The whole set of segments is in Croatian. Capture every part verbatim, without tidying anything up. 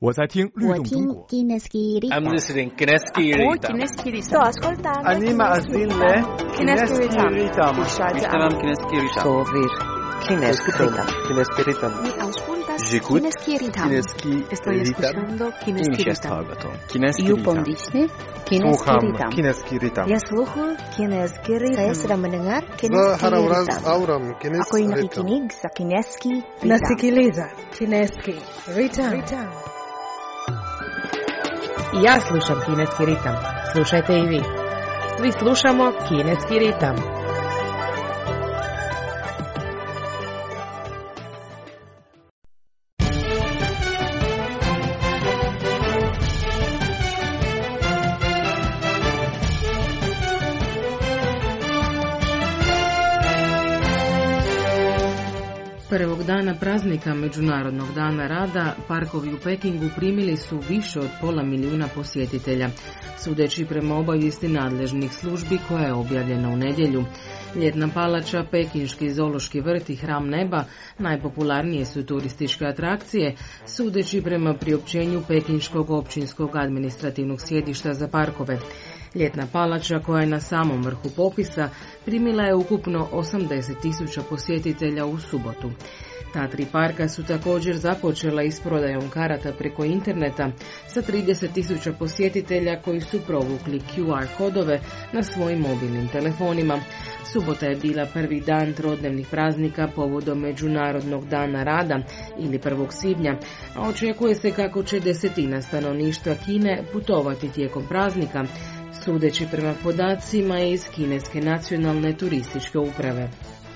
我在听律动中国。 I'm listening Kineski Ritam. Sto ascoltando. Anima azille Kineski Ritam. Ishtaram Kineski Ritam. Sovir Kineski Ritam. Kineski Ritam. Mi auscultas J'écoute Kineski Ritam. Kineski Estoy escuchando Kineski Ritam. Kineski You Ritam. pondisne Kineski Słucham Ritam. Kineski Ritam. Ya sluhu Kineski Ritam. Saya sedang mendengar Za Kineski harawraz Ritam. auram Kineski Ako yung Ritam. nakikinig sa Kineski Ritam. Nasikiliza Kineski Ritam. I ja slušam Kineski ritam. Slušajte i vi. Svi slušamo Kineski ritam. Prvog dana praznika Međunarodnog dana rada, parkovi u Pekingu primili su više od pola milijuna posjetitelja, sudeći prema obavijesti nadležnih službi koja je objavljena u nedjelju. Ljetna palača, Pekinški zoološki vrt i hram neba najpopularnije su turističke atrakcije, sudeći prema priopćenju Pekinškog općinskog administrativnog sjedišta za parkove. Ljetna palača, koja je na samom vrhu popisa, primila je ukupno osamdeset tisuća posjetitelja u subotu. Ta tri parka su također započela i s prodajom karata preko interneta sa trideset tisuća posjetitelja koji su provukli Q R kodove na svojim mobilnim telefonima. Subota je bila prvi dan trodnevnih praznika povodom Međunarodnog dana rada ili prvog svibnja, a očekuje se kako će desetina stanovništva Kine putovati tijekom praznika, sudeći prema podacima iz Kineske nacionalne turističke uprave.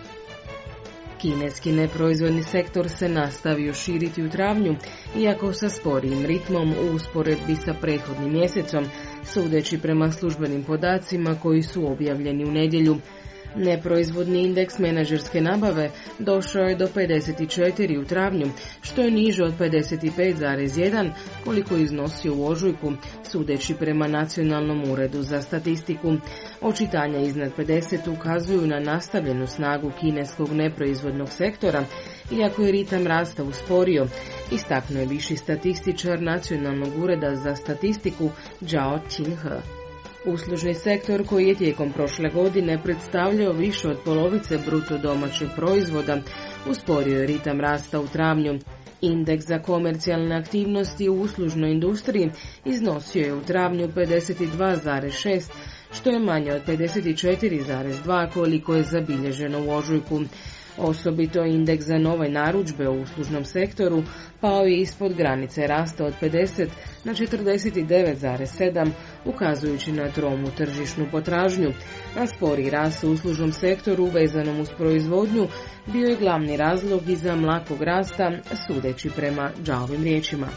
Kineski neproizvodni sektor se nastavio širiti u travnju, iako sa sporijim ritmom u usporedbi sa prethodnim mjesecom, sudeći prema službenim podacima koji su objavljeni u nedjelju. Neproizvodni indeks menadžerske nabave došao je do pedeset četiri u travnju, što je niže od pedeset pet zarez jedan koliko je iznosio u ožujku, sudeći prema Nacionalnom uredu za statistiku. Očitanja iznad pedeset ukazuju na nastavljenu snagu kineskog neproizvodnog sektora, iako je ritam rasta usporio, istaknuo je viši statističar Nacionalnog ureda za statistiku Zhao Qinghe. Uslužni sektor, koji je tijekom prošle godine predstavljao više od polovice bruto domaćeg proizvoda, usporio je ritam rasta u travnju. Indeks za komercijalne aktivnosti u uslužnoj industriji iznosio je u travnju pedeset dva zarez šest, što je manje od pedeset četiri zarez dva koliko je zabilježeno u ožujku. Osobito indeks za nove narudžbe u uslužnom sektoru pao je ispod granice rasta od pedeset na četrdeset devet zarez sedam, ukazujući na tromu tržišnu potražnju. A spori rast u uslužnom sektoru vezanom uz proizvodnju bio je glavni razlog iza mlakog rasta, sudeći prema Zhaovim riječima.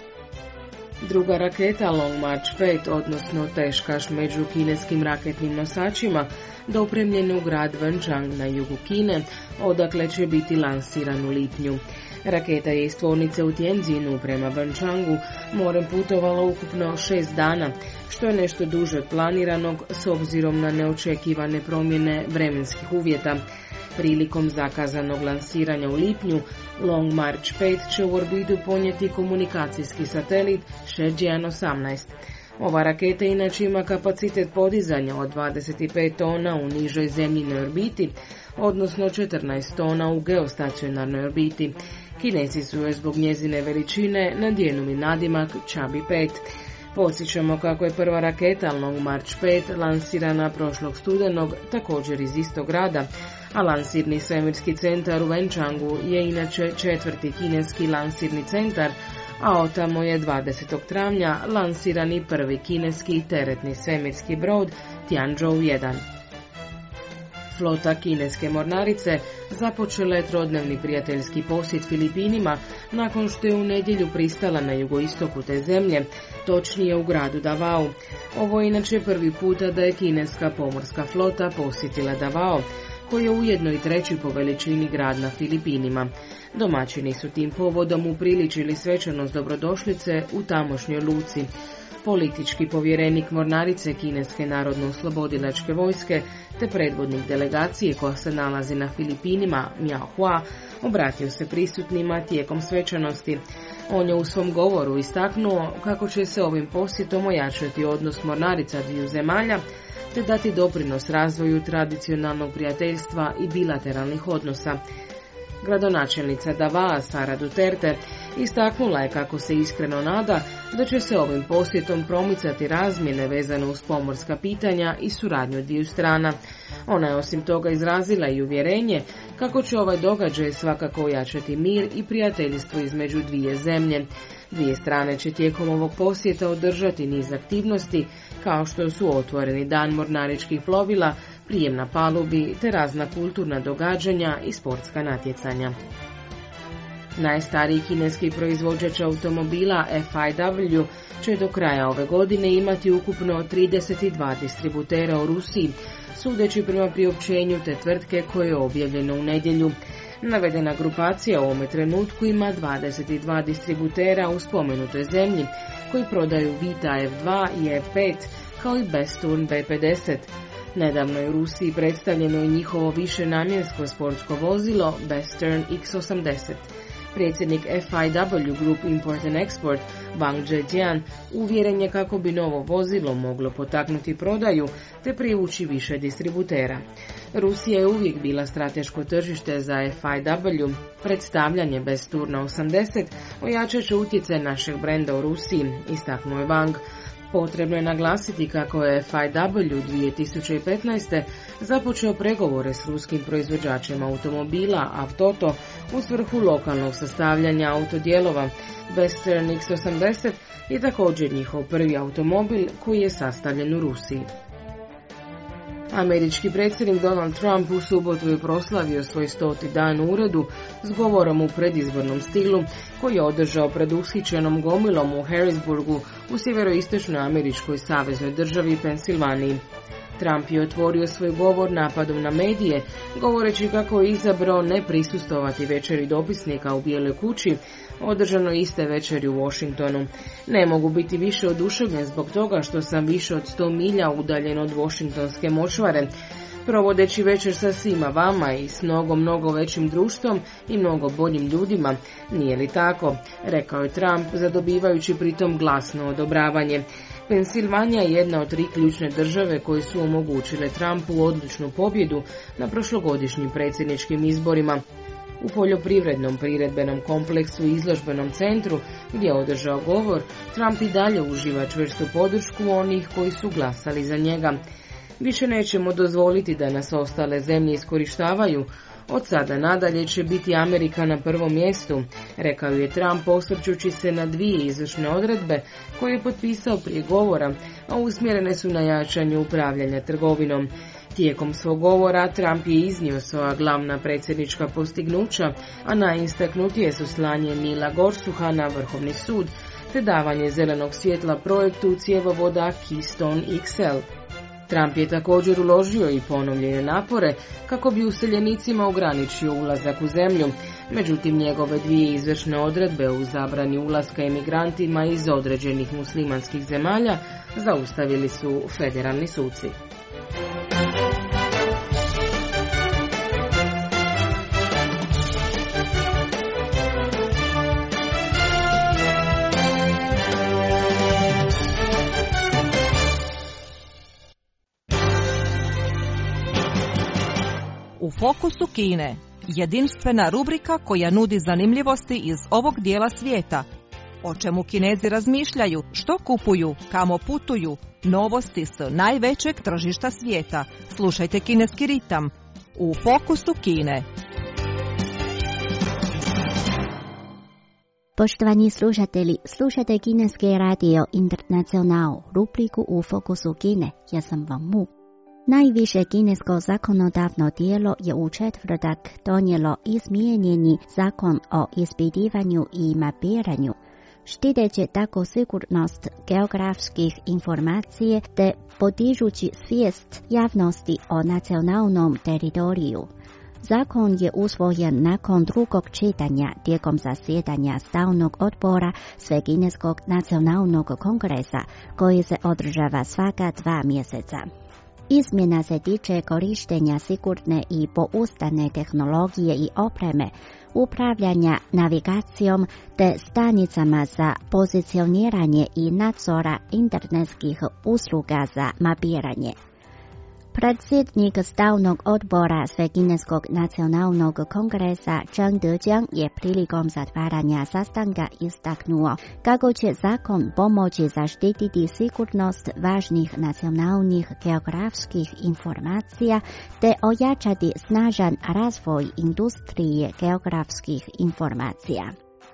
Druga raketa Long March pet, odnosno teškaš među kineskim raketnim nosačima, dopremljena u grad Wenchang na jugu Kine, odakle će biti lansiran u lipnju. Raketa je iz tvornice u Tianjinu prema Wenchangу morem putovala ukupno šest dana, što je nešto duže od planiranog s obzirom na neočekivane promjene vremenskih uvjeta. Prilikom zakazanog lansiranja u lipnju, Long March pet će u orbitu ponijeti komunikacijski satelit Shenzhen osamnaest. Ova raketa inače ima kapacitet podizanja od dvadeset pet tona u nižoj zemljinoj orbiti, odnosno četrnaest tona u geostacionarnoj orbiti. Kinezi su joj zbog njezine veličine nadjenuli nadimak Chubby pet. Podsjećamo kako je prva raketa Long March pet lansirana prošlog studenog, također iz istog grada, a lansirni svemirski centar u Wenchangу je inače četvrti kineski lansirni centar, a otamo je dvadesetog travnja lansirani prvi kineski teretni svemirski brod Tianzhou jedan. Flota kineske mornarice započela je trodnevni prijateljski posjet Filipinima nakon što je u nedjelju pristala na jugoistoku te zemlje, točnije u gradu Davao. Ovo je inače prvi puta da je kineska pomorska flota posjetila Davao, koji je ujedno i treći po veličini grad na Filipinima. Domaćini su tim povodom upriličili svečanost dobrodošlice u tamošnjoj luci. Politički povjerenik mornarice Kineske narodno-oslobodilačke vojske te predvodnik delegacije koja se nalazi na Filipinima, Miao Hua, obratio se prisutnima tijekom svečanosti. On je u svom govoru istaknuo kako će se ovim posjetom ojačati odnos mornarica dviju zemalja te dati doprinos razvoju tradicionalnog prijateljstva i bilateralnih odnosa. Gradonačelnica Davaa Sara Duterte istaknula je kako se iskreno nada da će se ovim posjetom promicati razmjene vezane uz pomorska pitanja i suradnju dviju strana. Ona je osim toga izrazila i uvjerenje kako će ovaj događaj svakako ojačati mir i prijateljstvo između dvije zemlje. Dvije strane će tijekom ovog posjeta održati niz aktivnosti kao što su otvoreni dan mornaričkih plovila, prijem na palubi te razna kulturna događanja i sportska natjecanja. Najstariji kineski proizvođač automobila F I W će do kraja ove godine imati ukupno trideset dva distributera u Rusiji, sudeći prema priopćenju te tvrtke koje je objavljeno u nedjelju. Navedena grupacija u ovome trenutku ima dvadeset dva distributera u spomenutoj zemlji, koji prodaju Vita F dva i F pet, kao i Bestturn B pedeset. Nedavno je u Rusiji predstavljeno i njihovo višenamjensko sportsko vozilo Bestturn X osamdeset. Predsjednik F I W Group Import and Export Wang Zhejian uvjeren je kako bi novo vozilo moglo potaknuti prodaju te privući više distributera. Rusija je uvijek bila strateško tržište za F I W. Predstavljanje Bestturna osamdeset ojačat će utjecaj našeg brenda u Rusiji, istaknuo je Wang. Potrebno je naglasiti kako je F I W dvije tisuće petnaeste. započeo pregovore s ruskim proizvođačem automobila Avtoto u svrhu lokalnog sastavljanja autodijelova. Bestturn X osamdeset je također njihov prvi automobil koji je sastavljen u Rusiji. Američki predsjednik Donald Trump u subotu je proslavio svoj stoti dan u uredu s govorom u predizbornom stilu koji je održao pred ushićenom gomilom u Harrisburgu u sjeveroistočnoj američkoj saveznoj državi Pensilvaniji. Trump je otvorio svoj govor napadom na medije, govoreći kako je izabrao ne prisustvovati večeri dopisnika u Bijeloj kući, održano iste večeri u Washingtonu. Ne mogu biti više oduševljen zbog toga što sam više od sto milja udaljen od Washingtonske močvare, provodeći večer sa svima vama i s mnogo, mnogo većim društvom i mnogo boljim ljudima. Nije li tako? Rekao je Trump, zadobivajući pritom glasno odobravanje. Pensilvanija je jedna od tri ključne države koje su omogućile Trumpu odličnu pobjedu na prošlogodišnjim predsjedničkim izborima. U poljoprivrednom priredbenom kompleksu i izložbenom centru gdje je održao govor, Trump i dalje uživa čvrstu podršku onih koji su glasali za njega. Više nećemo dozvoliti da nas ostale zemlje iskorištavaju. Od sada nadalje će biti Amerika na prvom mjestu, rekao je Trump osvrćući se na dvije izvršne odredbe koje je potpisao prije govora, a usmjerene su na jačanje upravljanja trgovinom. Tijekom svog govora Trump je iznio svoja glavna predsjednička postignuća, a najistaknutije su slanje Nila Gorsuha na Vrhovni sud, te davanje zelenog svjetla projektu cjevovoda Keystone X L. Trump je također uložio i ponovljene napore kako bi useljenicima ograničio ulazak u zemlju, međutim njegove dvije izvršne odredbe u zabrani ulaska emigrantima iz određenih muslimanskih zemalja zaustavili su federalni suci. U fokusu Kine, jedinstvena rubrika koja nudi zanimljivosti iz ovog dijela svijeta. O čemu Kinezi razmišljaju, što kupuju, kamo putuju, novosti s najvećeg tržišta svijeta. Slušajte Kineski ritam u fokusu Kine. Poštovani slušatelji, slušajte Kineski radio Internacional, rubriku u fokusu Kine. Ja sam Wang Mu. Najviše kinesko zakonodavno tijelo je u četvrtak donijelo izmijenjeni zakon o ispitivanju i mapiranju, štiteći tako sigurnost geografskih informacija te podižući svijest javnosti o nacionalnom teritoriju. Zakon je usvojen nakon drugog čitanja tijekom zasjedanja stalnog odbora Svekineskog nacionalnog kongresa koji se održava svaka dva mjeseca. Izmjena se tiče korištenja sigurne i pouzdane tehnologije i opreme, upravljanja navigacijom te stanicama za pozicioniranje i nadzora internetskih usluga za mapiranje. Predsjednik Stalnog odbora Svekineskog nacionalnog kongresa Zhang Dejiang je prilikom zatvaranja sastanka istaknuo kako će zakon pomoći zaštititi sigurnost važnih nacionalnih geografskih informacija te ojačati snažan razvoj industrije geografskih informacija.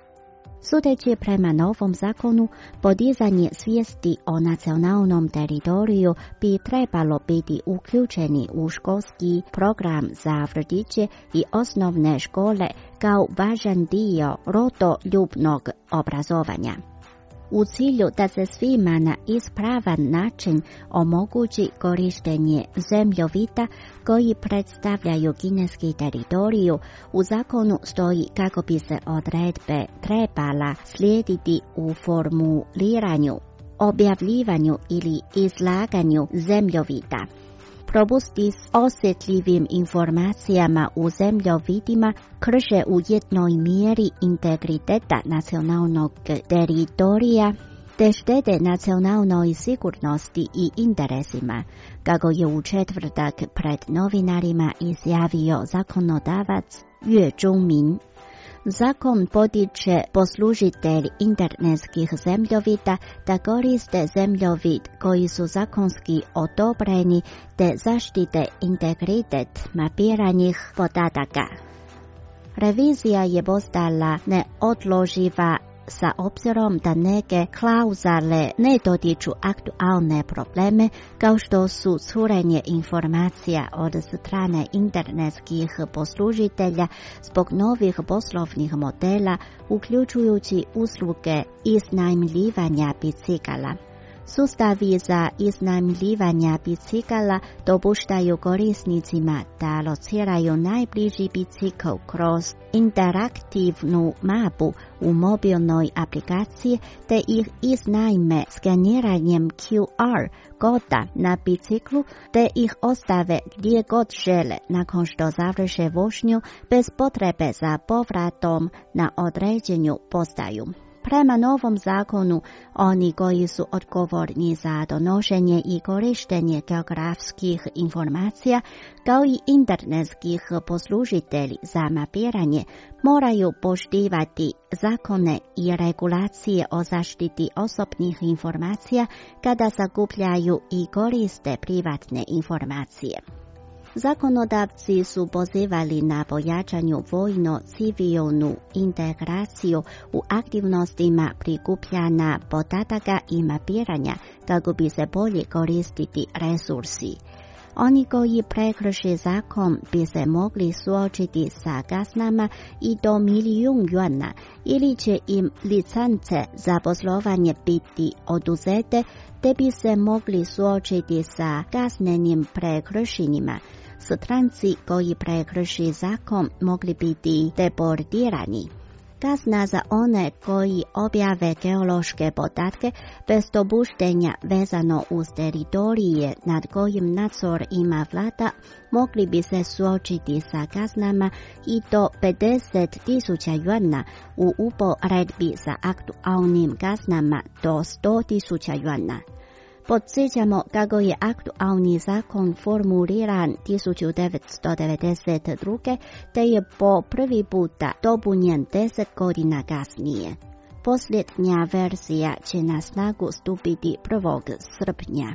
Sudeći prema novom zakonu, podizanje svijesti o nacionalnom teritoriju bi trebalo biti uključeni u školski program za vrtiće i osnovne škole kao važan dio rodoljubnog obrazovanja. U cilju da se svima na ispravan način omogući korištenje zemljovida koji predstavljaju kineski teritoriju, u zakonu stoji kako bi se odredbe trebala slijediti u formuliranju, objavljivanju ili izlaganju zemljovida. Propusti s osjetljivim informacijama u zemljovidima krše u jednoj mjeri integriteta nacionalnog teritorija te štete nacionalnoj sigurnosti i interesima, kako je u četvrtak pred novinarima izjavio zakonodavac Yue Zhongmin. Zakon potiče poslužitelj internetskih zemljovida da koriste zemljovid koji su zakonski odobreni te zaštite integritet mapiranih podataka. Revizija je postala neodloživa sa obzirom da neke klauzule ne dotiču aktualne probleme kao što su curenje informacija od strane internetskih poslužitelja zbog novih poslovnih modela, uključujući usluge iznajmljivanja bicikala. Sustavi za iznajmljivanje bicikala dopuštaju korisnicima da lociraju najbliži bicikl kroz interaktivnu mapu u mobilnoj aplikaciji te ih iznajme skaniranjem Q R koda na biciklu te ih ostave gdje god žele nakon što završe vožnju bez potrebe za povratom na određenu postaju. Prema novom zakonu, oni koji su odgovorni za donošenje i korištenje geografskih informacija, kao i internetskih poslužitelji za mapiranje, moraju poštivati zakone i regulacije o zaštiti osobnih informacija kada sakupljaju i koriste privatne informacije. Zakonodavci su pozivali na pojačanju vojno-civilnu integraciju u aktivnostima prikupljanja podataka i mapiranja kako bi se bolje koristiti resursi. Oni koji prekrše zakon bi se mogli suočiti sa kaznama i do milijun juana ili će im licence za poslovanje biti oduzete te bi se mogli suočiti sa kaznenim prekršenjima. Stranci koji prekrši zakon mogli biti deportirani. Kazna za one koji objave geološke podatke bez dopuštenja vezano uz teritorije nad kojim nadzor ima vlada mogli bi se suočiti sa kaznama i do pedeset tisuća juana u uporedbi sa aktualnim kaznama do sto tisuća juana. Podsjećamo kako je aktualni zakon formuliran tisuću devetsto devedeset druge te je po prvi puta dopunjen deset godina kasnije. Posljednja verzija će na snagu stupiti prvog srpnja.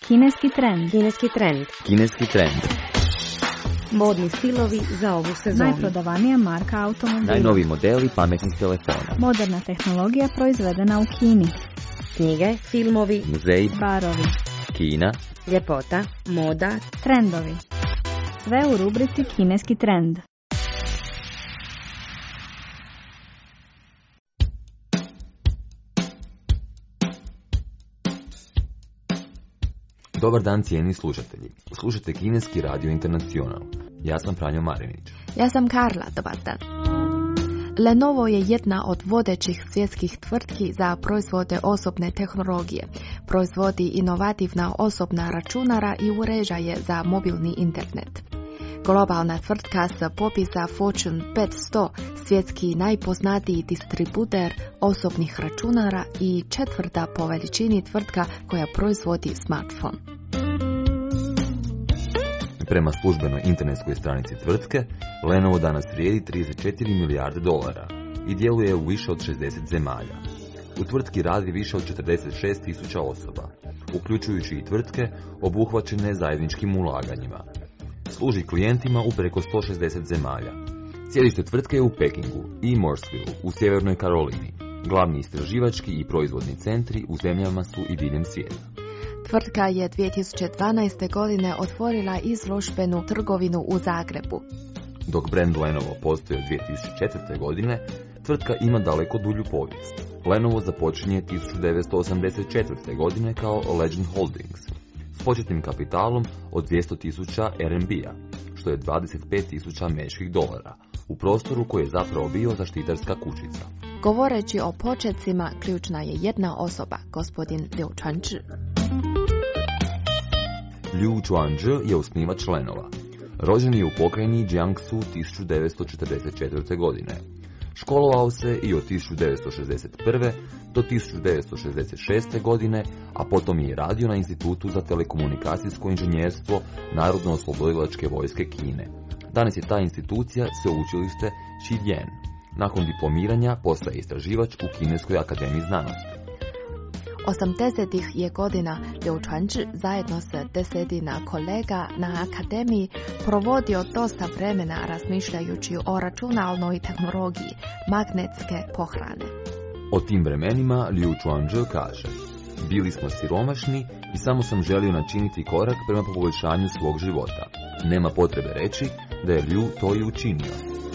Kineski trend. Kineski trend. Kineski trend. Modni stilovi za ovu sezonu. Najprodavanija marka automobila. Najnoviji modeli pametnih telefona. Moderna tehnologija proizvedena u Kini. Knjige, filmovi, Muzeji, Barovi. Kina, ljepota, moda, Trendovi. Sve u rubrici Kineski trend. Dobar dan cijeni slušatelji. Slušajte Kineski radio Internacional. Ja sam Franjo Marinić. Ja sam Karla, dobar dan. Lenovo je jedna od vodećih svjetskih tvrtki za proizvode osobne tehnologije. Proizvodi inovativna osobna računara i uređaje za mobilni internet. Globalna tvrtka s popisa Fortune petsto, svjetski najpoznatiji distributer osobnih računara i četvrta po veličini tvrtka koja proizvodi smartphone. Prema službenoj internetskoj stranici tvrtke, Lenovo danas vrijedi trideset četiri milijarde dolara i djeluje u više od šezdeset zemalja. U tvrtki radi više od četrdeset šest tisuća osoba, uključujući i tvrtke obuhvaćene zajedničkim ulaganjima. Služi klijentima u preko sto šezdeset zemalja. Sjedište tvrtke je u Pekingu i Mooresville u Sjevernoj Karolini. Glavni istraživački i proizvodni centri u zemljama su i diljem svijeta. Tvrtka je dvije tisuće dvanaeste. godine otvorila izložbenu trgovinu u Zagrebu. Dok brand Lenovo postoji od dvije tisuće četvrte. godine, tvrtka ima daleko dulju povijest. Lenovo započinje tisuću devetsto osamdeset četvrte. godine kao Legend Holdings s početnim kapitalom od dvjesto tisuća R M B-a, što je dvadeset pet tisuća američkih dolara, u prostoru koji je zapravo bio zaštitarska kućica. Govoreći o početcima, ključna je jedna osoba, gospodin Liu Chuanzhi. Liu Chuanzhi je osnivač Lenova. Rođen je u pokrajini Jiangsu tisuću devetsto četrdeset četvrte. godine. Školovao se i od tisuću devetsto šezdeset prve. do tisuću devetsto šezdeset šeste. godine, a potom je radio na Institutu za telekomunikacijsko inženjerstvo Narodno-oslobodilačke vojske Kine. Danas je ta institucija sveučilište Xidian. Nakon diplomiranja postaje istraživač u Kineskoj akademiji znanosti. osamdesetih je godina Liu Chuanzhi zajedno s desetina kolega na akademiji provodio dosta vremena razmišljajući o računalnoj tehnologiji magnetske pohrane. O tim vremenima Liu Chuanzhi kaže: bili smo siromašni i samo sam želio načiniti korak prema poboljšanju svog života. Nema potrebe reći da je Liu to i učinio.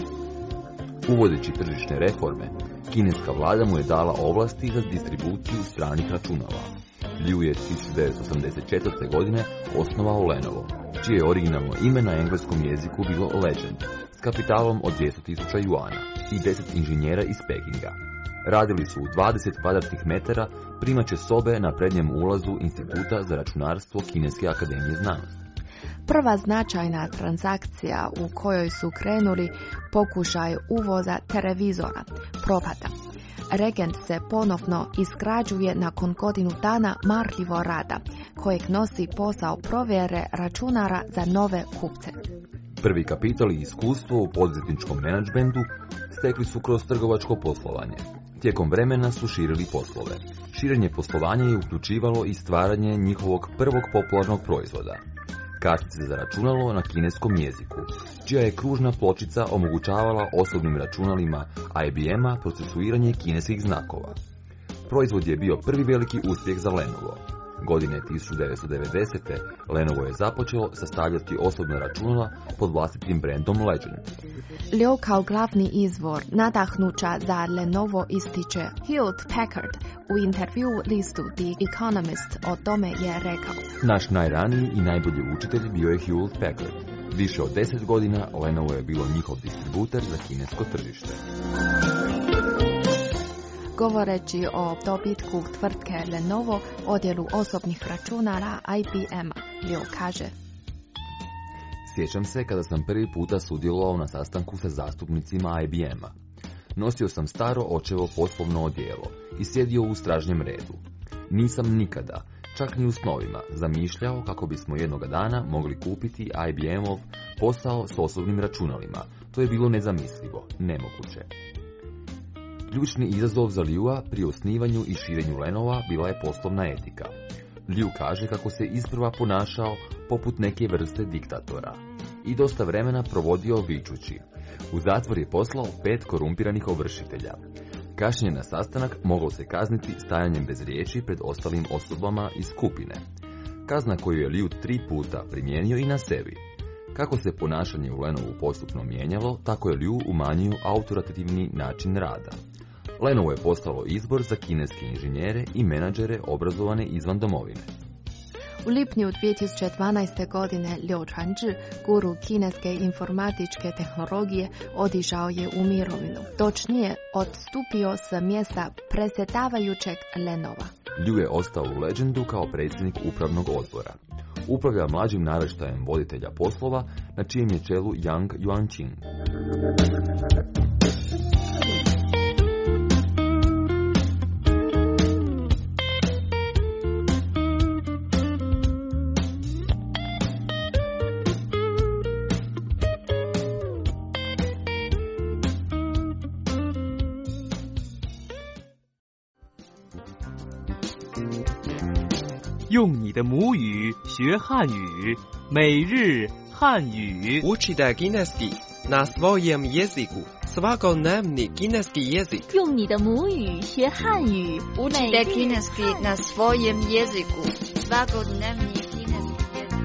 Uvodeći tržišne reforme, kineska vlada mu je dala ovlasti za distribuciju stranih računala. Liu je tisuću devetsto osamdeset četvrte. godine osnovao Lenovo, čije je originalno ime na engleskom jeziku bilo Legend, s kapitalom od dvjesto tisuća juana i deset inženjera iz Pekinga. Radili su u dvadeset kvadratnih metara primaće sobe na prednjem ulazu Instituta za računarstvo Kineske akademije znanosti. Prva značajna transakcija u kojoj su krenuli pokušaj uvoza televizora propada. Regent se ponovno izgrađuje nakon godinu dana marljivo rada, kojeg nosi posao provjere računara za nove kupce. Prvi kapital i iskustvo u poduzetničkom menadžmentu stekli su kroz trgovačko poslovanje. Tijekom vremena su širili poslove. Širenje poslovanja je uključivalo i stvaranje njihovog prvog popularnog proizvoda, kartice za računalo na kineskom jeziku, čija je kružna pločica omogućavala osobnim računalima I B M-a procesuiranje kineskih znakova. Proizvod je bio prvi veliki uspjeh za Lenovo. Godine tisuću devetsto devedesete. Lenovo je započelo sastavljati osobna računala pod vlastitim brandom Legend. Liu kao glavni izvor nadahnuća za Lenovo ističe Hewlett Packard. U intervju listu The Economist o tome je rekao: naš najraniji i najbolji učitelj bio je Hewlett Packard. Više od deset godina Lenovo je bilo njihov distributer za kinesko tržište. Govoreći o dobitku tvrtke Lenovo, odjelu osobnih računara I B M-a, Liu kaže: sjećam se kada sam prvi puta sudjelovao na sastanku sa zastupnicima I B M-a. Nosio sam staro očevo poslovno odijelo i sjedio u stražnjem redu. Nisam nikada, čak ni u snovima, zamišljao kako bismo jednoga dana mogli kupiti I B M-ov posao s osobnim računalima. To je bilo nezamislivo, nemoguće. Ključni izazov za Liua pri osnivanju i širenju Lenova bila je poslovna etika. Liu kaže kako se isprva ponašao poput neke vrste diktatora i dosta vremena provodio vičući. U zatvor je poslao pet korumpiranih ovršitelja. Kašnjenje na sastanak moglo se kazniti stajanjem bez riječi pred ostalim osobama iz skupine. Kazna koju je Liu tri puta primijenio i na sebi. Kako se ponašanje u Lenovu postupno mijenjalo, tako je Liu umanjio autoritativni način rada. Lenovo je postalo izbor za kineske inženjere i menadžere obrazovane izvan domovine. U lipnju dvije tisuće dvanaeste. godine Liu Chuanzhi, guru kineske informatičke tehnologije, otišao je u mirovinu. Točnije, odstupio sa mjesta predsjedavajućeg Lenova. Liu je ostao u legendu kao predsjednik upravnog odbora. Upravlja mlađim naraštajem voditelja poslova, na čijem je čelu Yang Yuanqing. 用你的母语学汉语，每日汉语。 Učite kineski na svojem jeziku. Svakodnevni kineski jezik. 用你的母语学汉语。 Učite kineski na svojem jeziku. Svakodnevni kineski jezik.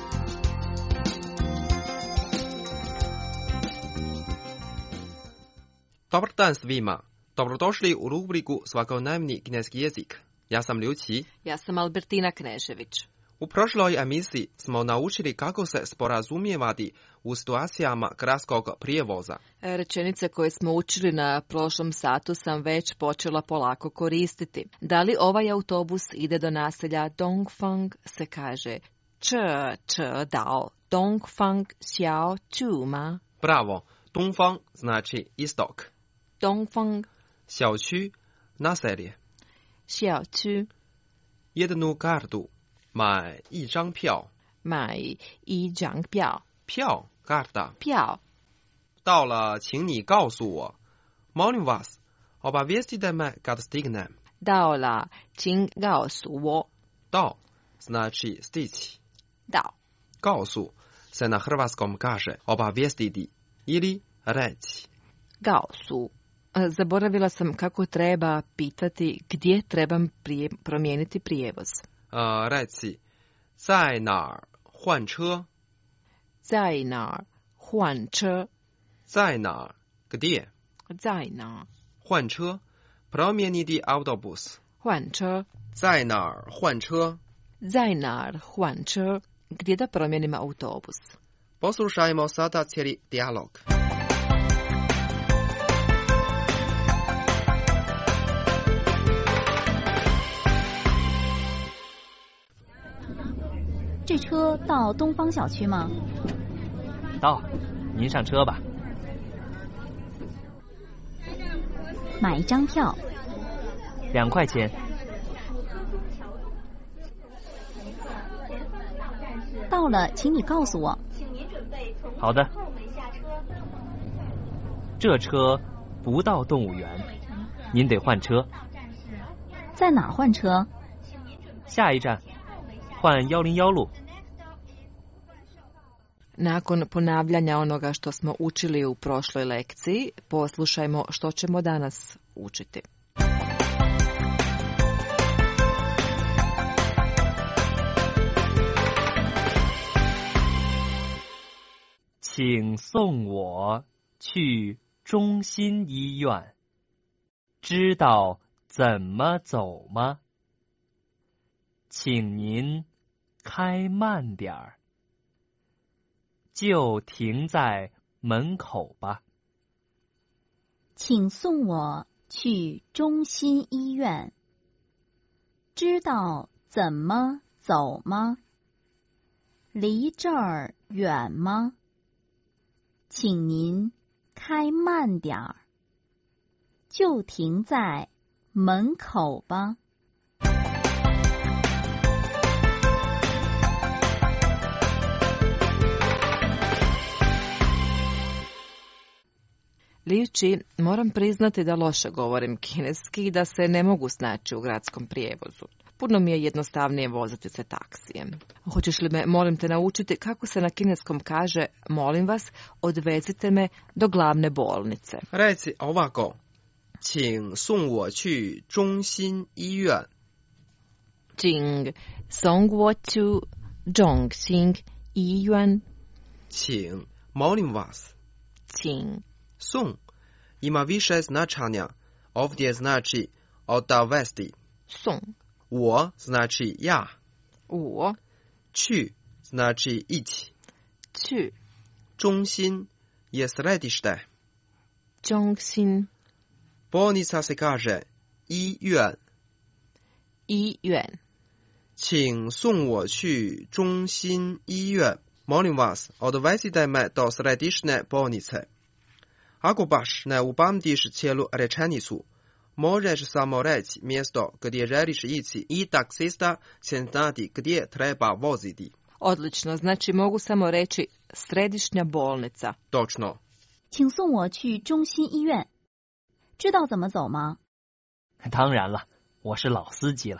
Dobar dan svima. Dobrodošli u rubriku Svakodnevni kineski jezik. Ja sam Liu Qi. Ja sam Albertina Knežević. U prošloj emisiji smo naučili kako se sporazumijevati u situacijama gradskog prijevoza. Rečenice koje smo učili na prošlom satu sam već počela polako koristiti. Da li ovaj autobus ide do naselja Dongfang, se kaže Če Če Dao Dongfang Xiao Chu ma? Bravo, Dongfang znači istok. Dongfang Xiaoqu naselje. Xiaoqu jednu kartu. 买一张票买一张票票 karta 票到了请你告诉我 molim vas obavijestite me kad stignem 到了请告诉我到 znači stići 到告诉 se na hrvatskom kaže obavijestiti ili reći 告诉 Zaboravila sam kako treba pitati gdje trebam prije, promijeniti prijevoz. Uh, reci, 在哪儿换车? 在哪儿换车? 在哪儿 gdje? 在哪儿换车 promijeniti autobus. 换车在哪儿换车? 在哪儿换车? Gdje da promijenimo autobus? Poslušajmo sada cijeli dijalog. 这车到东方小区吗？ 到，您上车吧。 买一张票。 两块钱。 到了，请你告诉我。 好的。这车不到动物园，您得换车。 在哪儿换车？ 下一站。 换一零一路. Nakon ponavljanja onoga što smo učili u prošloj lekciji, poslušajmo što ćemo danas učiti. 请送我去中心医院。知道怎么走吗？请您 开慢点儿，就停在门口吧。 请送我去中心医院。知道怎么走吗？离这儿远吗？请您开慢点儿，就停在门口吧。 Liu Qi, moram priznati da loše govorim kineski i da se ne mogu snaći u gradskom prijevozu. Puno mi je jednostavnije voziti se taksijem. Hoćeš li me, molim te, naučiti kako se na kineskom kaže, molim vas, odvezite me do glavne bolnice? Reci ovako, 请送我去中心医院。 请送我去中心医院。 请 molim vas. 请送 ima više značenja. Ovdje znači odvesti. 送我 znači ja. 我去 znači ići. 去中心 je središte. 中心 Bolnica se kaže 医院。 医院。 请送我去中心医院。Molim vas, odvezite me do središnje bolnice. Ako baš ne upamtiš cijelu rečenicu, možeš samo reći mjesto gdje želiš ići i taksista će znati gdje treba voziti. Odlično, znači mogu samo reći središnja bolnica. Točno. 请送我去中心医院。知道怎么走吗？ 当然了，我是老司机了。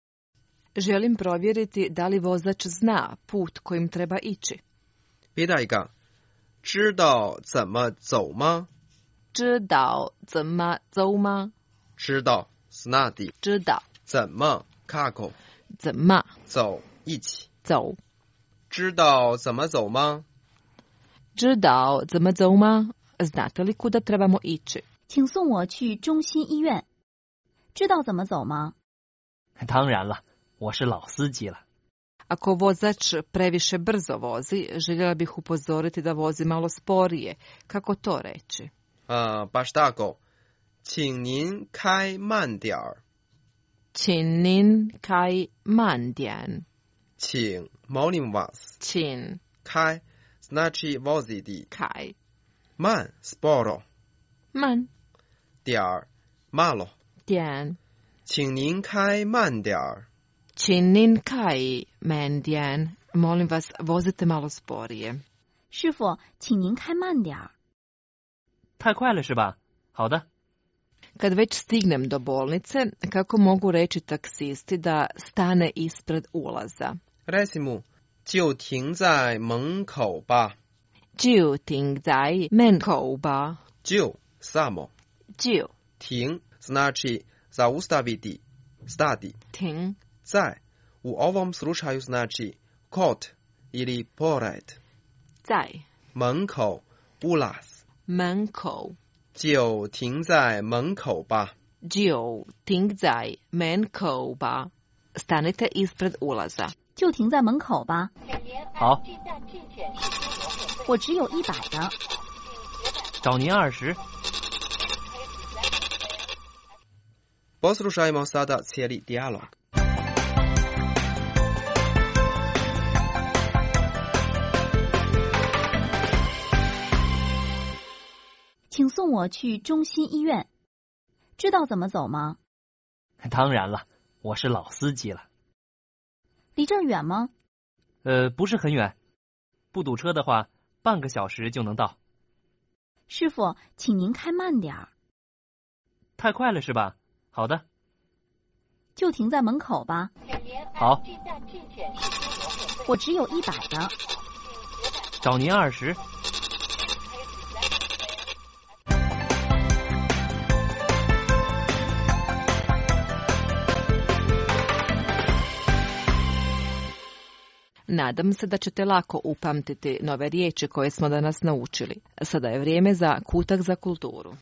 Želim provjeriti da li vozač zna put kojim treba ići. Pitaj ga, 知道怎么走吗？ 知道怎么走吗？ 知道 znati. 知道怎么 kako 怎么走一起走？ 知道怎么走吗？ 知道怎么走吗？ Znate li kuda trebamo ići? 请送我去中心医院。知道怎么走吗？ 当然了，我是老司机了。 Ako vozač previše brzo vozi, željela bih upozoriti da vozi malo sporije. Kako to reći? A, baš tako. 请您开慢点儿。 请您开慢点。 请 molim vas. 请开 znači voziti. 开 Man sporo. 慢点儿 malo. 点请您开慢点儿。 请您开慢点。Molim vas, vozite malo sporije. 师傅，请您开慢点儿。 太快了是吧？好的。 Kad već stignem do bolnice, kako mogu reći taksisti da stane ispred ulaza? Reci mu, 就停在门口吧。 就停在门口吧。 就 samo. 就停 znači zaustaviti, stati. 停在 u ovom slučaju znači kod ili pored. 在门口 ulaz. 门口就停在门口吧。 就停在门口吧。Stanite ispred ulaza. 就停在门口吧。 好。 我只有一百的。 找您二十。 Poslušajmo sada cijeli dijalog. 请送我去中心医院。知道怎么走吗？ 当然了，我是老司机了。 离这儿远吗？ 呃，不是很远，不堵车的话，半个小时就能到。 师傅，请您开慢点儿。 太快了是吧？好的。 就停在门口吧。 好。 我只有一百的。 找您二十。 Nadam se da ćete lako upamtiti nove riječi koje smo danas naučili. Sada je vrijeme za kutak za kulturu.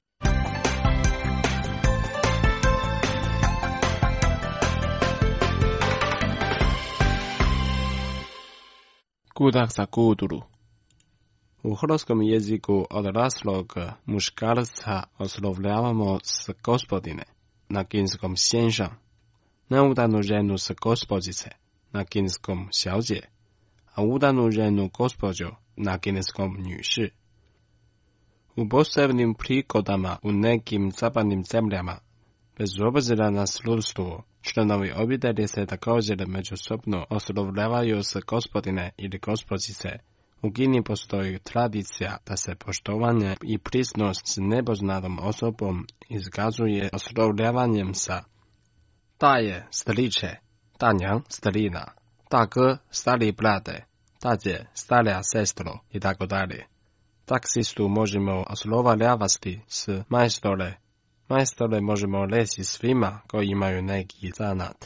Kutak za kulturu. U hrvatskom jeziku odraslog muškarca oslovljavamo s gospodine, na kineskom sjenžan, neudanu ženu s gospođice, na kineskom 小姐, a udanu ženu gospođo na kineskom 女士. U posebnim prigodama u nekim zapadnim zemljama, bez obzira na srodstvo, članovi obitelji se također međusobno oslovljavaju s gospodine ili gospođice. U Kini postoji tradicija da se poštovanje i prisnost s nepoznatom osobom izkazuje oslovljavanjem sa 大爷, striče, 大娘 Stalina, 大哥 Stali brate, 大姐 Stalia sestro i tako dalje. Taksistu možemo oslovljavati s majstore. Majstore možemo reći svima koji imaju neki zanat.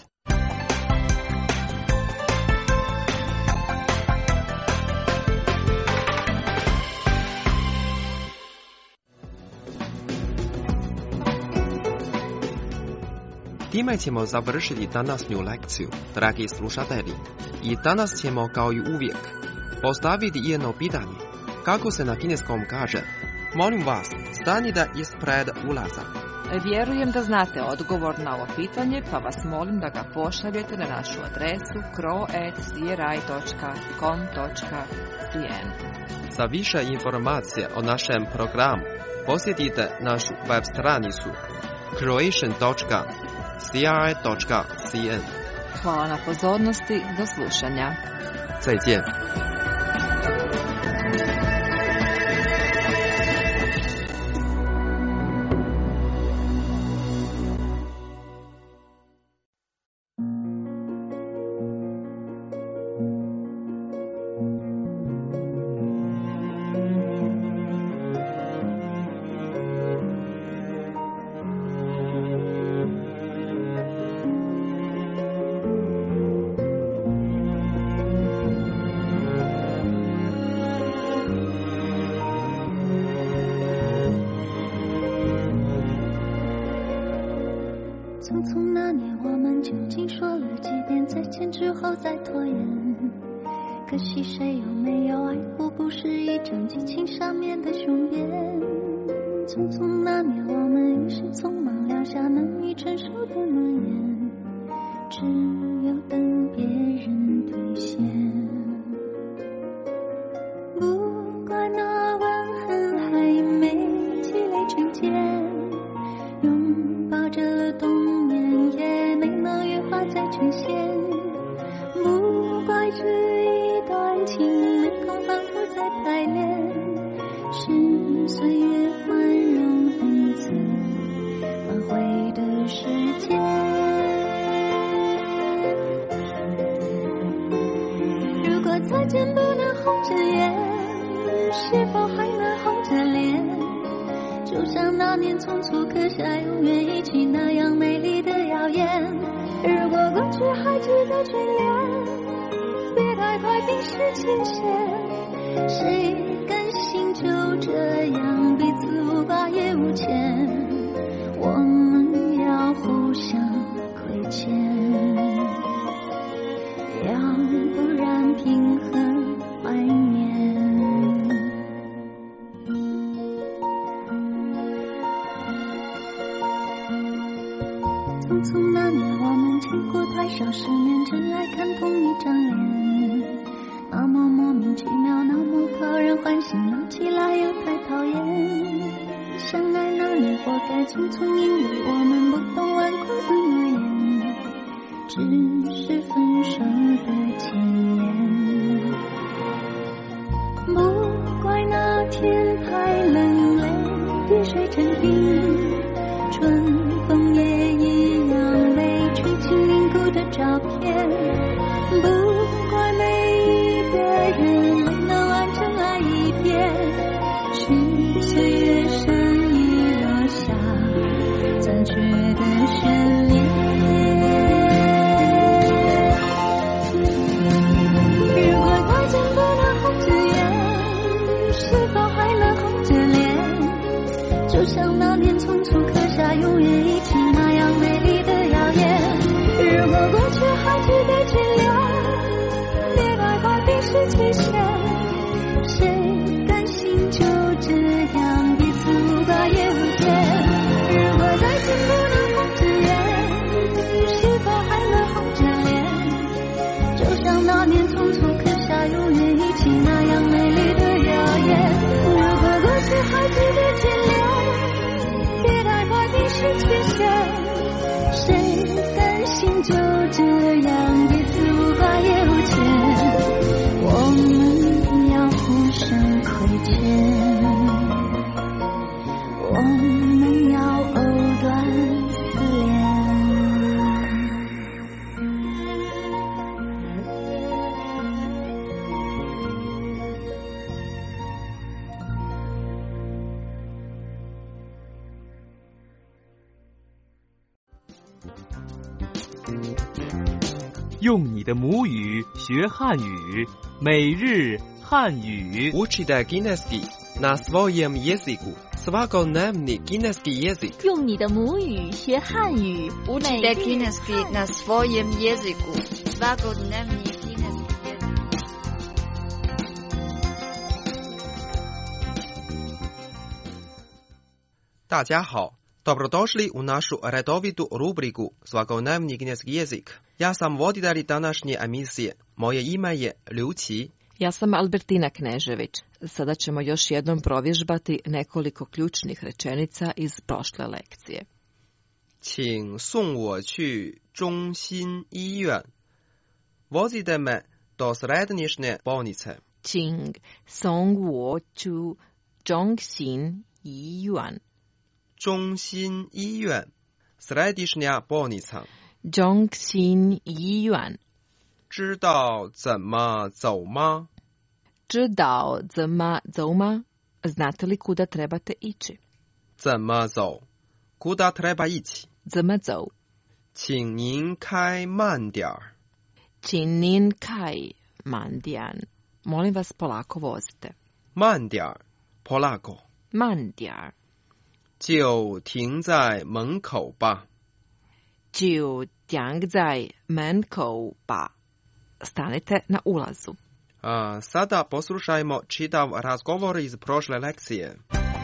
Time ćemo završiti današnju lekciju, dragi slušatelji. I danas ćemo, kao i uvijek, postaviti jedno pitanje. Kako se na kineskom kaže? Molim vas, stanite ispred ulaza. Vjerujem da znate odgovor na ovo pitanje, pa vas molim da ga pošaljete na našu adresu kro at c r i dot com dot c n. Za više informacije o našem programu posjetite našu web stranicu croatian dot c r i dot c n. Hvala na pozornosti, do slušanja. 再见。 匆匆那年，我们究竟说了几遍再见之后再拖延？可惜谁有没有爱过，不是一张激情上面的雄辩。匆匆那年，我们一时匆忙撂下难以承受的诺言，只有等别人兑现。不怪那吻痕还没积累成茧，拥抱着冬眠也没能羽化再成仙。不怪这一段情没空反复再排练，是岁月宽容恩赐挽回的时间。如果再见不能红着眼，是否还能红着脸？就像那年匆促刻下永远一起那样美丽的谣言。如果过去还值得眷恋，别太快冰释前嫌。谁甘心就这样彼此无挂也无牵？我们要互相亏欠，要不然凭何怀念？匆匆那年，我们见过太少世面，真爱看同一张脸，那么莫名其妙，那么讨人欢喜，闹起来又太讨厌。相爱那年活该匆匆，因为我们不懂顽固的诺言，只是分手的前言。不怪那天太冷，泪滴水成冰，春风也一样没吹进凝固的照片。不怪每一个人没能完整爱一遍，是岁月善意落下残缺的眷恋。如果再见不能红着眼，是否还能红着脸？就像那年匆促刻下永远一起那样美丽的谣言。如果过去还值得眷恋，别太快冰释前嫌。谁甘心就这样彼此无挂也无牵？如果再见不能红着眼，是否还能红着脸？就像那年匆促刻下永远一起那样美丽的谣言。如果过去还值得眷恋，别太快冰释前嫌。谁甘心就这样彼此无挂也无牵？我们要互相亏欠，我们要藕断丝连。 用你的母语学汉语，每日汉语。 Učite kineski na svojem jeziku. Svakodnevni kineski jezik. 用你的母语学汉语， Učite kineski na svojem jeziku. Svakodnevni kineski jezik. 大家好，Dobrodošli u našu redovitu rubriku Svakodnevni kineski jezik. Ja sam voditelj današnje emisije. Moje ime je Liu Qi. Ja sam Albertina Knežević. Sada ćemo još jednom provježbati nekoliko ključnih rečenica iz prošle lekcije. 请送我去中心医院. Vozite me do središnje bolnice. 请送我去中心医院. 中心医院 središnja bolnica. 中心医院. 知道怎么走吗？ 知道怎么走吗? Znate li kuda trebate ići? 怎么走 kuda treba ići? 怎么走? 请您开慢点儿。 请您开慢点. Molim vas polako vozite. 慢点儿 polako. 慢点儿. 就停在门口吧。 就停在门口吧. Stanite na ulazu. A, sada poslušajmo čitav razgovor iz prošle lekcije.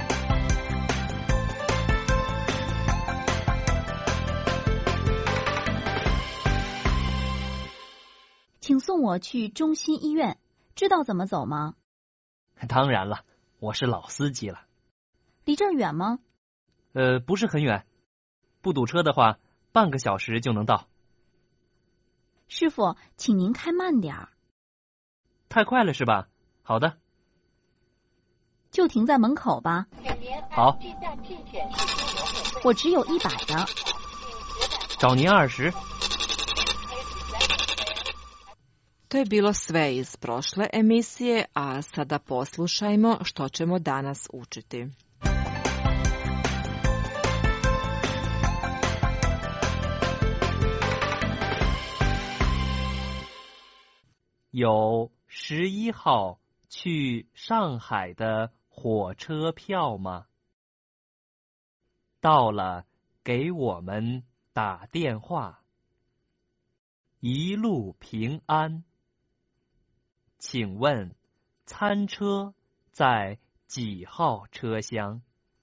请送我去中心医院，知道怎么走吗？ 当然了，我是老司机了。 离这儿远吗？ 呃，不是很远，不堵车的话，半个小时就能到。 师傅，请您开慢点儿。 太快了是吧？好的。 就停在门口吧。 好。 我只有一百的。 找您二十。 To je bilo sve iz prošle emisije, a sada poslušajmo što ćemo danas učiti. 有十一号去上海的火车票吗？到了，给我们打电话。一路平安。请问，餐车在几号车厢？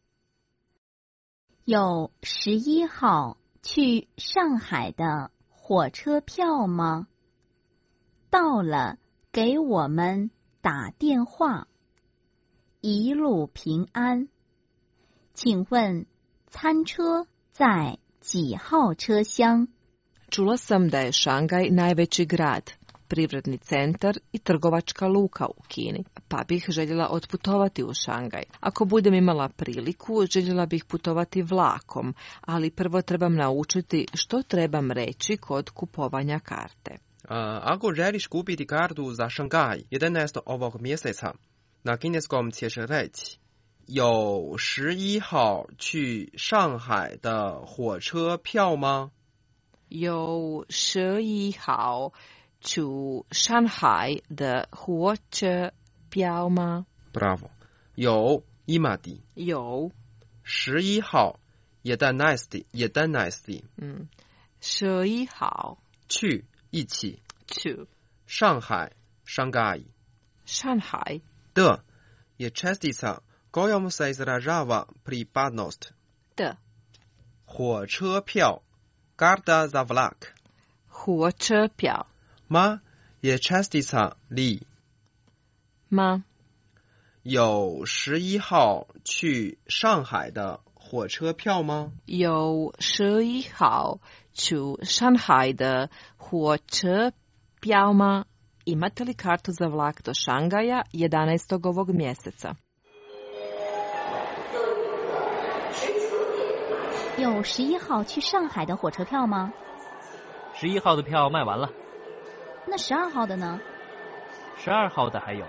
有十一号去上海的火车票吗？到了，给我们打电话。一路平安。请问，餐车在几号车厢？ Čula sam da je Šangaj najveći grad, privredni centar i trgovačka luka u Kini, pa bih željela otputovati u Šangaj. Ako budem imala priliku, željela bih putovati vlakom, ali prvo trebam naučiti što trebam reći kod kupovanja karte. A, ako želiš kupiti kartu za Šangaj jedanaestog ovog mjeseca, na kineskom ćeš reći 有十一号去上海的火车票吗？ 有十一号去上海的火车票吗？ Bravo. 有 imati. 有十一号 jedanaesti jedanaesti. 嗯，十一号去一起去上海 Shanghai. 上海的 je čestica kojom se izražava pripadnost. 的火车票 karta za vlak. 火车票 ma je čestica li. 吗？ 有十一号去上海的火车票吗？ 有十一号去上海的火车票吗？Imate li kartu za vlak do Šangaja jedanaestog ovog mjeseca? 有十一号去上海的火车票吗？ 十一号的票卖完了。 那十二号的呢？ 十二号的还有。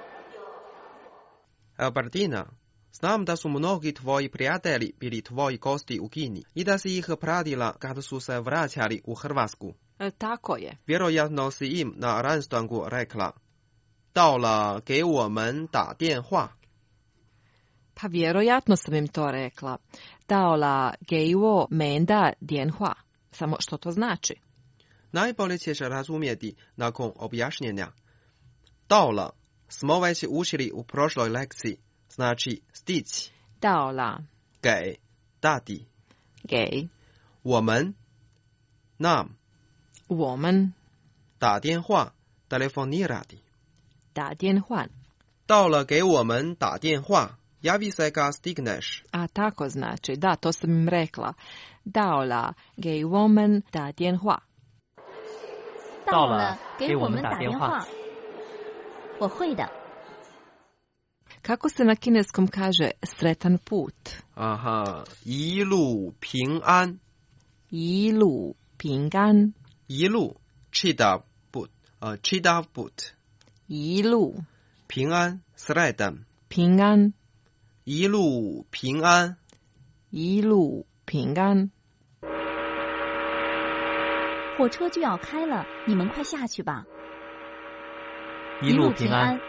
Albertina, znam da su mnogi tvoji prijatelji bili tvoji gosti u Kini i da si ih pratila kada su se vraćali u Hrvatsku. E, tako je. Vjerojatno si im na rastanku rekla, 到了给我们打电话. Pa vjerojatno sam im to rekla. Daola geiwo menda dienhua. Samo što to znači? Najbolje ćeš razumjeti nakon objašnjenja. 到了 smo već učili u prošloj lekciji, znači stići. 到了给 dati. 给我们 nam 我们打电话 telefonirati. 打电话到了给我们打电话 javi se kad stigneš. A tako znači, da, to sam im rekla. Daola geiwo men da dienhua. 到了，给我们打电话。 我会的。 Kako se na kineskom kaže sretan put? Aha, 一路平安. 一路平安. 一路 čitav put, uh, čitav put. 一路平安 sretan. 平安. 一路平安. 一路平安. 火车就要开了，你们快下去吧。 一路平安。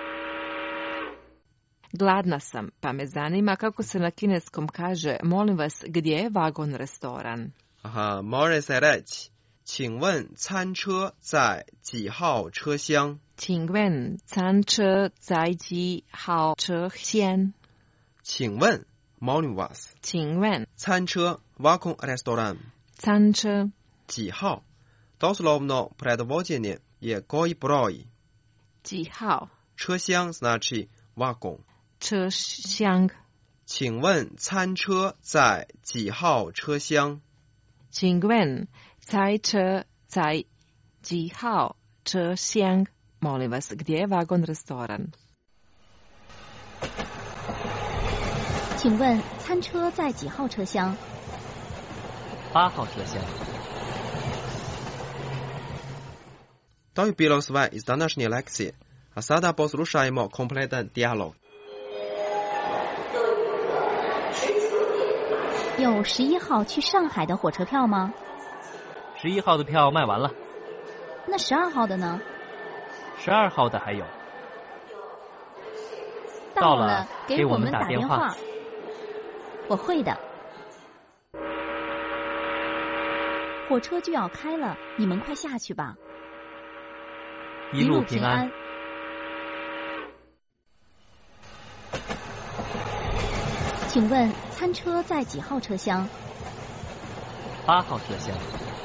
Gladna sam, pa me zanima kako se na kineskom kaže, molim vas, gdje je vagon restoran? Aha, može se reći, 请问餐车在几号车厢? 请问餐车在几号车厢? 请问 molim vas. 请问餐车 vagon restoran. 餐车几号 doslovno predvođenje je koji broj. 几号车厢 znači vagon. 车厢请问餐车在几号车厢? 请问餐车在几号车厢? Molim vas, gdje je vagon restoran? 请问餐车在几号车厢？ 八号车厢。 To je bilo sve iz današnje lekcije, a sada poslušajmo kompletan dijalog. 有十一号去上海的火车票吗？ 十一号的票卖完了。 那十二号的呢？ 十二号的还有。 到了，给我们打电话。我会的。火车就要开了，你们快下去吧。 一路平安。 请问餐车在几号车厢？ 八号车厢。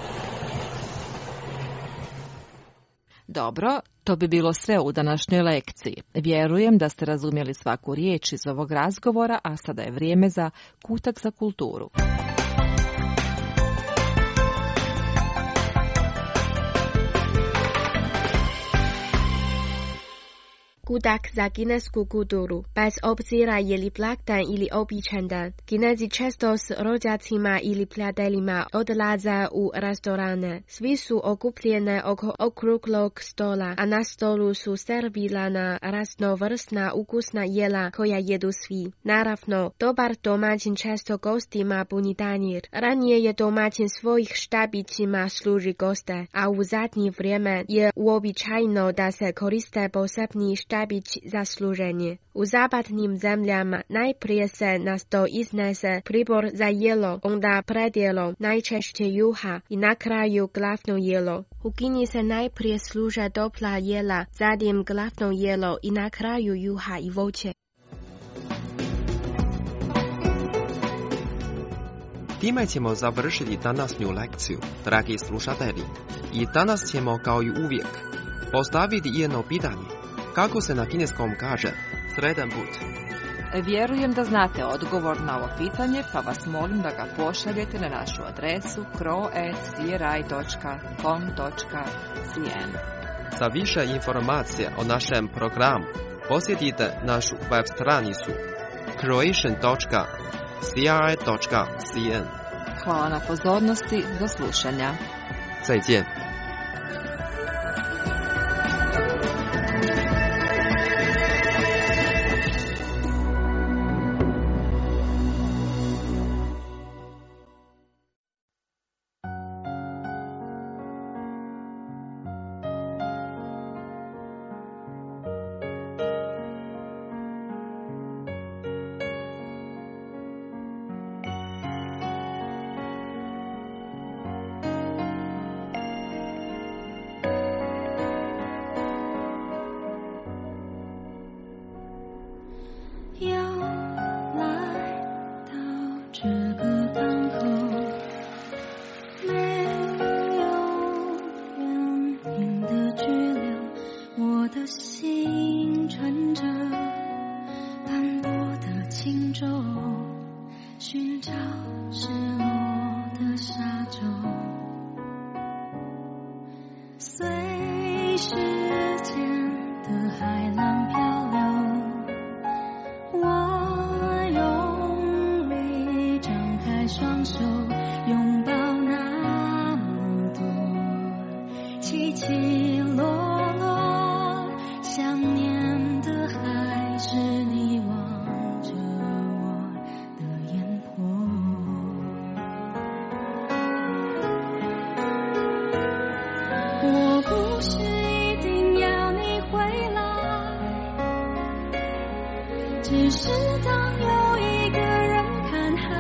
Dobro, to bi bilo sve u današnjoj lekciji. Vjerujem da ste razumjeli svaku riječ iz ovog razgovora, a sada je vrijeme za kutak za kulturu. Kutak za kinesku kulturu, bez obzira je li blagdan ili običan dan. Kinezi često s rođacima ili prijateljima odlaze u restorane. Svi su okupljeni oko okruglog stola, a na stolu su servirana raznovrsna ukusna jela koja jedu svi. Naravno, dobar domaćin često gostima puni tanjir. Ranije je domaćin svojih štabićima služi goste, a u zadnje vrijeme je uobičajeno da se koriste posebni štabići za služenje. U zapadnim zemljama najprije se na sto iznese pribor za jelo, onda predjelo, najčešće juha i na kraju glavno jelo. U Kini se najprije služe topla jela, zatim glavno jelo i na kraju juha i voće. Time ćemo završiti današnju lekciju, dragi slušatelji. I danas ćemo, kao i uvijek, postaviti jedno pitanje. Kako se na kineskom kaže sretan put? Vjerujem da znate odgovor na ovo pitanje, pa vas molim da ga pošaljete na našu adresu kro at c r i dot com dot c n. Za više informacija o našem programu posjetite našu web stranicu croatian dot c r i dot c n. Hvala na pozornosti, do slušanja. 再见。 这个港口，没有远远的拘留，我的心乘着斑驳的轻舟，寻找失落的沙洲，随时间的海浪漂流，我用力张开双手，拥抱那么多起起落落，想念的还是你望着我的眼波。我不是一定要你回来，只是当有一个人看海，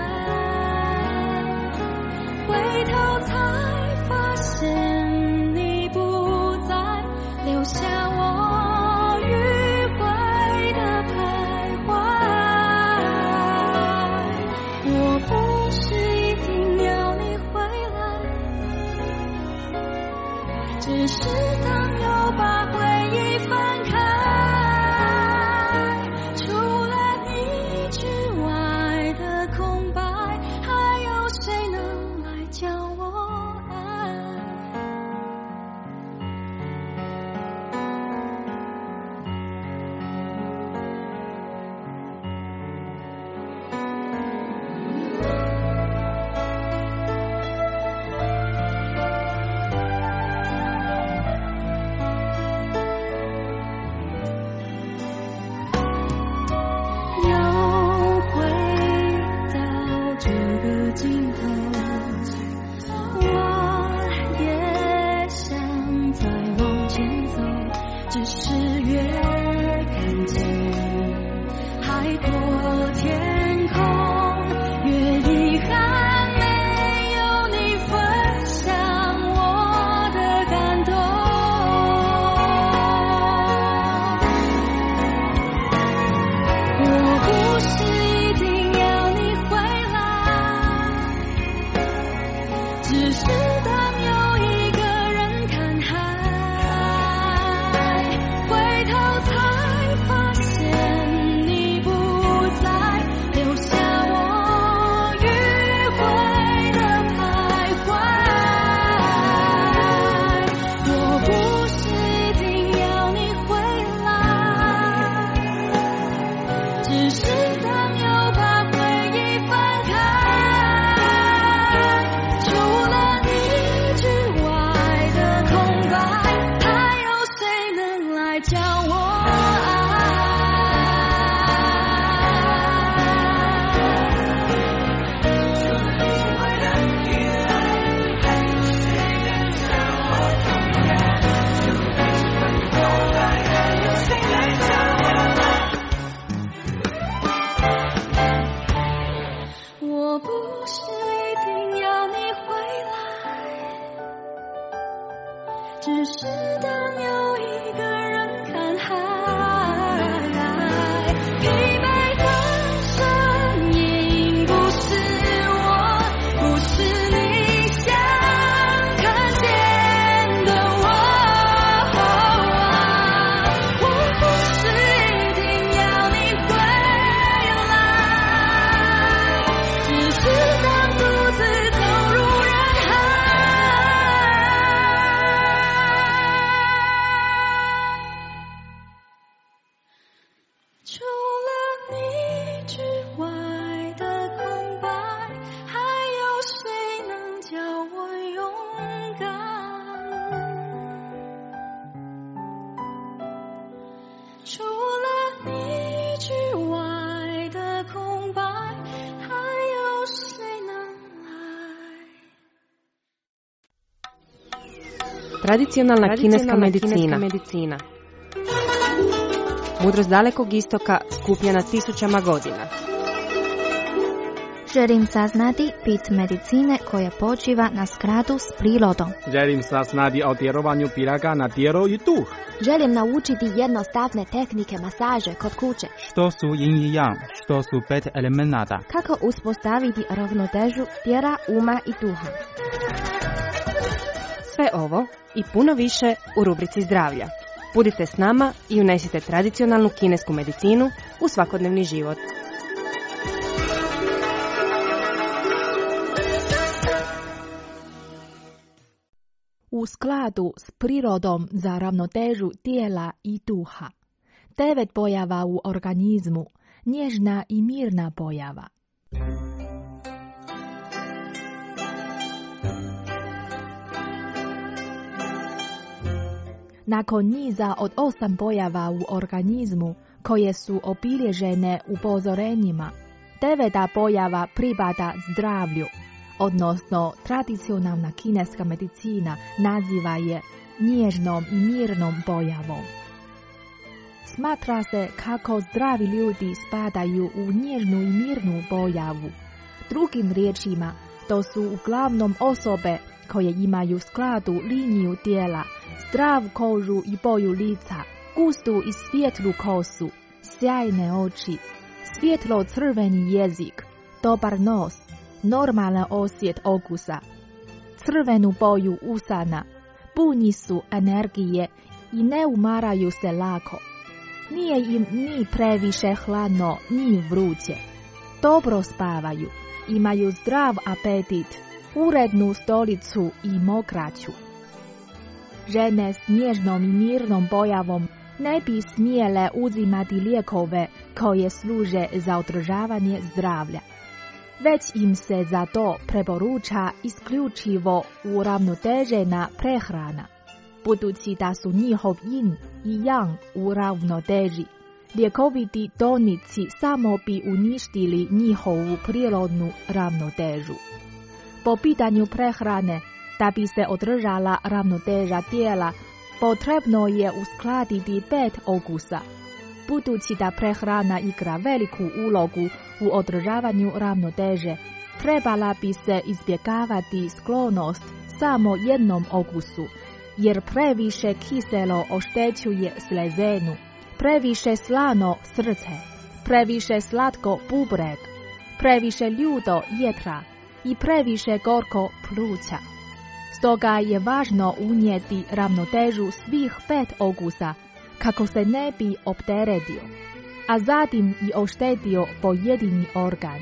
回头才发现你不在，留下我迂回的徘徊。我不是一定要你回来，只是当又把回忆翻开，除了你之外的空白，还有谁能来教我爱？又回到这个尽头，我也想再往前走，只是越看见海阔天空，越遗憾没有你分享我的感动。我不是一定要你回来，只是当有一个人看海，回头才发现你不在，留下我迂回的徘徊。我不是一定要你回来，只是当又把回忆翻开，除了你之外的空白，还有谁能来教我爱？我不是一定要你回来，只是当有一个人看海，疲惫的身影不是我，不是你想看见的我。我不是一定要你回来，只是当独自走入人海，除了你之外的空白，还有谁能叫我勇敢？除了你之外的空白，还有谁能来？ Tradicionalna kineska medicina. Mudrost dalekog istoka skupljena tisućama godina. Želim saznati bit medicine koja počiva na skladu s prirodom. Želim saznati o djelovanju piraga na tijelo i duh. Želim naučiti jednostavne tehnike masaže kod kuće. Što su yin i yang, što su pet elemenata. Kako uspostaviti ravnotežu tijela, uma i duha. Sve ovo i puno više u rubrici zdravlja. Budite s nama i unesite tradicionalnu kinesku medicinu u svakodnevni život. U skladu s prirodom za ravnotežu tijela i duha. Devet pojava u organizmu, nježna i mirna pojava. Nakon niza od osam pojava u organizmu, koje su obilježene upozorenjima, deveta pojava pripada zdravlju, odnosno tradicionalna kineska medicina naziva je nježnom i mirnom pojavom. Smatra se kako zdravi ljudi spadaju u nježnu i mirnu pojavu. Drugim riječima, to su uglavnom osobe koje imaju skladu liniju tijela, zdrav kožu i boju lica, gustu i svjetlu kosu, sjajne oči, svjetlo crveni jezik, dobar nos, normalan osjet okusa, crvenu boju usana, puni su energije i ne umaraju se lako. Nije im ni previše hladno, ni vruće. Dobro spavaju, imaju zdrav apetit, urednu stolicu i mokraću. Žene s nježnom i mirnom pojavom ne bi smjele uzimati lijekove koje služe za održavanje zdravlja. Već im se za to preporuča isključivo uravnotežena prehrana, budući da su njihov yin i yang u ravnoteži. Lijekoviti tonici samo bi uništili njihovu prirodnu ravnotežu. Po pitanju prehrane, da bi se održala ravnoteža tijela, potrebno je uskladiti pet okusa. Budući da prehrana igra veliku ulogu u održavanju ravnoteže, trebala bi se izbjegavati sklonost samo jednom okusu, jer previše kiselo oštećuje slezenu, previše slano srce, previše slatko bubreg, previše ljudo jetra i previše gorko pluća. Stoga je važno unijeti ravnotežu svih pet okusa, kako se ne bi opteretio, a zatim i oštetio pojedini organ.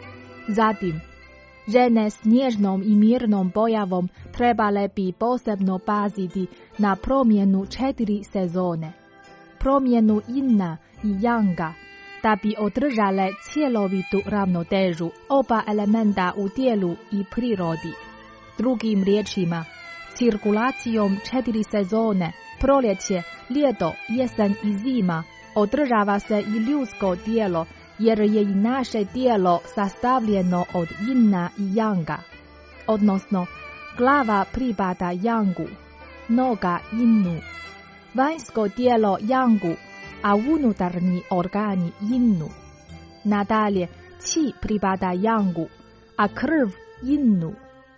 Zatim, žene s nježnom i mirnom pojavom trebale bi posebno paziti na promjenu četiri sezone, promjenu yina i yanga, da bi održale cjelovitu ravnotežu oba elementa u tijelu i prirodi. Drugim riječima, cirkulacijom četiri sezone, proljeće, ljeto, jesen i zima, održava se i ljudsko tijelo, jer je i naše tijelo sastavljeno od yina i yanga, odnosno glava pripada yangu, noga yinu, vanjsko tijelo yangu, a unutarnji organi yinu. Nadalje, qi pripada yangu, a krv yinu.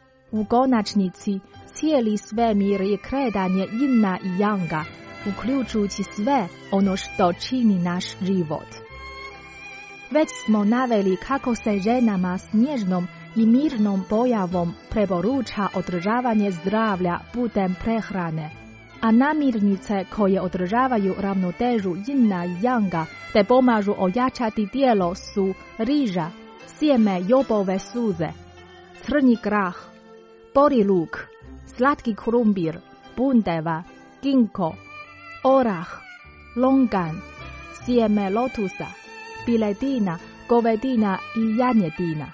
U konačnici, cijeli svemir je kretanje yina i yanga, uključujući sve ono što čini naš život. Već smo naveli kako se ženama s nježnom i mirnom pojavom preporuča održavanje zdravlja putem prehrane, a namirnice koje održavaju ravnotežu yina i yanga te pomažu ojačati tijelo su riža, sjeme jobove suze, crni grah, bori luk, slatki krumpir, bundeva, ginko, orah, longan, sjeme lotusa, piletina, govedina i janjetina.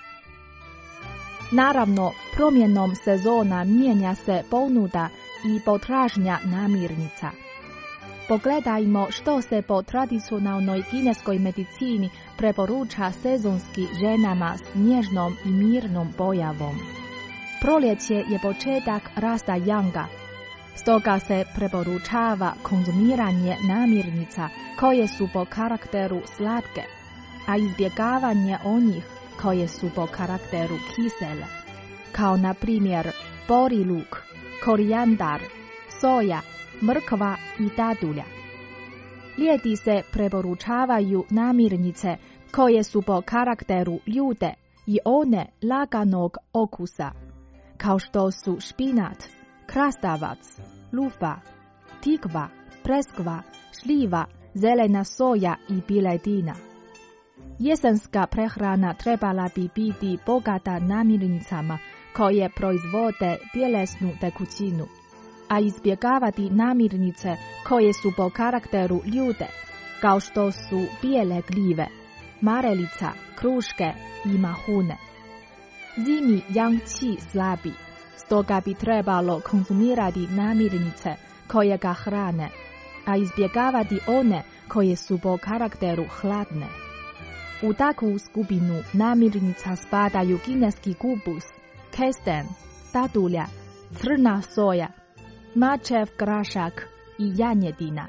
Naravno, promjenom sezona mijenja se ponuda i potražnja namirnica. Pogledajmo što se po tradicionalnoj kineskoj medicini preporuča sezonski ženama s nježnom i mirnom pojavom. Proljeće je početak rasta yanga, stoga se preporučava konzumiranje namirnica koje su po karakteru slatke, a izbjegavanje onih koje su po karakteru kisele, kao na primjer bori luk, korijandar, soja, mrkva i dadulja. Ljeti se preporučavaju namirnice koje su po karakteru ljude i one laganog okusa, kao što su špinat, krastavac, lufa, tikva, preskva, šljiva, zelena soja i biledina. Jesenska prehrana trebala bi biti bogata namirnicama koje proizvode bjelesnu tekućinu, a izbjegavati namirnice koje su po karakteru ljude, kao što su bijele gljive, marelica, kruške i mahune. Zimi yang qi slabi, stoga bi trebalo konzumirati namirnice koje ga hrane, a izbjegavati one koje su po karakteru hladne. U takvu skupinu namirnica spadaju kineski kupus, kesten, dadulja, crna soja, mačev grašak i janjedina.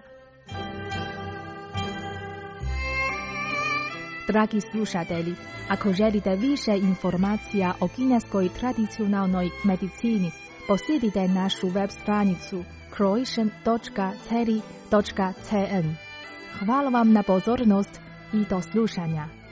Dragi slušatelji, ako želite više informacija o kineskoj tradicionalnoj medicini, posjetite našu web stranicu croatian točka c r i točka c n. Hvala vam na pozornost i do slušanja.